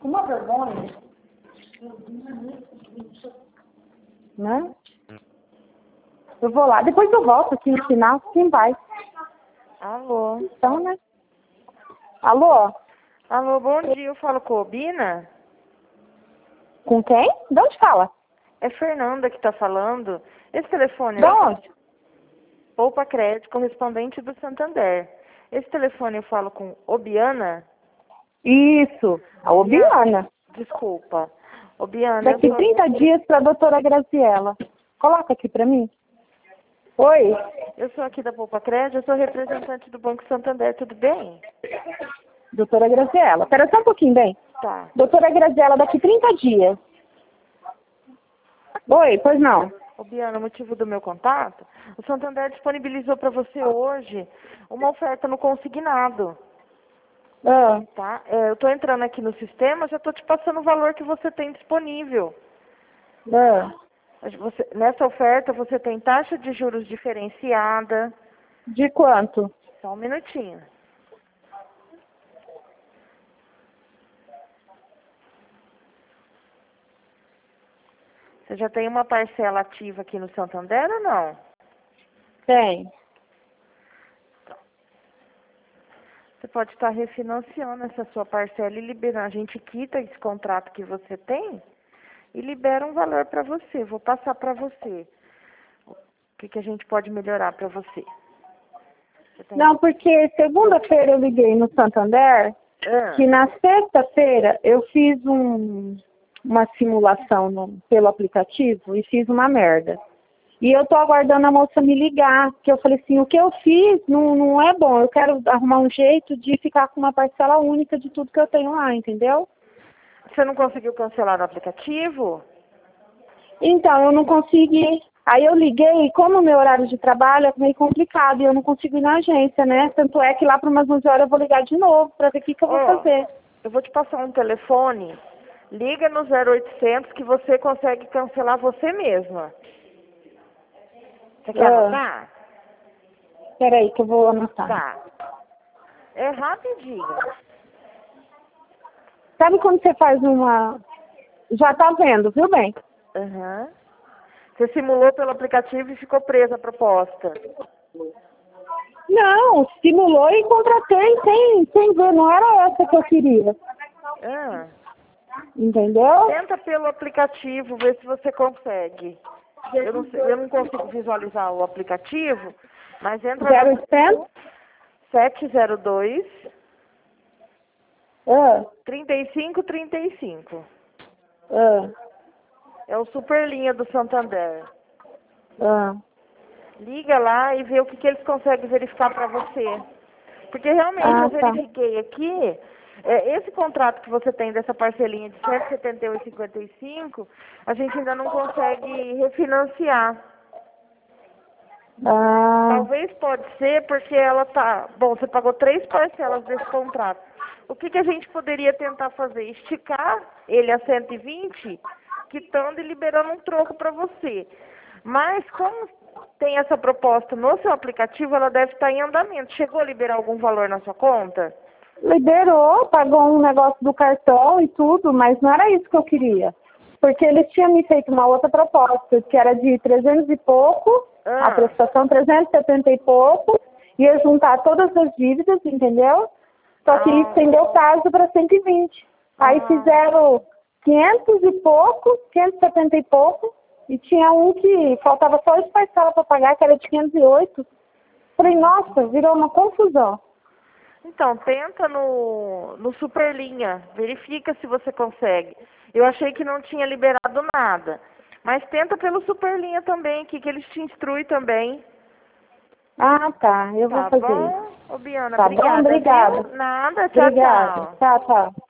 Uma vergonha. Né? Eu vou lá, depois eu volto aqui no final, quem vai? Alô? Então, né? Alô? Alô, bom dia, eu falo com a Obina? Com quem? De onde fala? É Fernanda que tá falando. Esse telefone De onde? Poupa Crédito, correspondente do Santander. Esse telefone eu falo com Obiana? Isso, a Obiana. Desculpa. Obiana, Daqui 30 dias para a doutora Graziella. Coloca aqui para mim. Oi? Eu sou aqui da Poupa Crédito, eu sou representante do Banco Santander, tudo bem? Doutora Graziella. Espera só um pouquinho, bem. Tá. Doutora Graziella, daqui 30 dias. Oi, pois não. Obiana, o motivo do meu contato, o Santander disponibilizou para você hoje uma oferta no consignado. Ah, Tá? Eu estou entrando aqui no sistema, já estou te passando o valor que você tem disponível. ah. Nessa oferta você tem taxa de juros diferenciada. De quanto? Só um minutinho. Você já tem uma parcela ativa aqui no Santander ou não? Tem. Você pode estar refinanciando essa sua parcela e liberando. A gente quita esse contrato que você tem e libera um valor para você. Vou passar para você. O que a gente pode melhorar para você? Não, porque segunda-feira eu liguei no Santander, que na sexta-feira eu fiz uma simulação pelo aplicativo e fiz uma merda. E eu tô aguardando a moça me ligar, que eu falei assim, o que eu fiz não é bom, eu quero arrumar um jeito de ficar com uma parcela única de tudo que eu tenho lá, entendeu? Você não conseguiu cancelar o aplicativo? Então, eu não consegui. Aí eu liguei, e como o meu horário de trabalho é meio complicado, e eu não consigo ir na agência, né? Tanto é que lá para umas 11 horas eu vou ligar de novo, para ver o que eu vou fazer. Eu vou te passar um telefone, liga no 0800 que você consegue cancelar você mesma. Você quer anotar? Peraí que eu vou anotar. Tá. É rapidinho. Sabe quando você faz uma... Já tá vendo, viu bem? Uhum. Você simulou pelo aplicativo e ficou presa a proposta. Não, simulou e contratei sem ver, não era essa que eu queria. Entendeu? Tenta pelo aplicativo, ver se você consegue. Eu não consigo visualizar o aplicativo, mas entra 0800? 702 3535. É o Superlinha do Santander. Liga lá e vê o que eles conseguem verificar para você. Porque realmente eu verifiquei aqui, esse contrato que você tem dessa parcelinha de R$ 178,55, a gente ainda não consegue refinanciar. Talvez pode ser porque ela tá... Bom, você pagou 3 parcelas desse contrato. O que a gente poderia tentar fazer? Esticar ele a 120, quitando e liberando um troco para você. Mas como tem essa proposta no seu aplicativo, ela deve estar em andamento. Chegou a liberar algum valor na sua conta? Liberou, pagou um negócio do cartão e tudo, mas não era isso que eu queria. Porque eles tinham me feito uma outra proposta, que era de 300 e pouco, a prestação 370 e pouco, ia juntar todas as dívidas, entendeu? Só que estendeu o prazo para 120. Aí fizeram 500 e pouco, 570 e pouco, e tinha um que faltava só as parcelas para pagar, que era de 508. Falei, nossa, virou uma confusão. Então, tenta no Superlinha, verifica se você consegue. Eu achei que não tinha liberado nada, mas tenta pelo Superlinha também, que eles te instruem também. Ah, tá, eu vou fazer isso. Tá bom, Obiana, tá obrigada. Bom, obrigada. Viu? Nada, tchau, Obrigada. tchau. Tchau.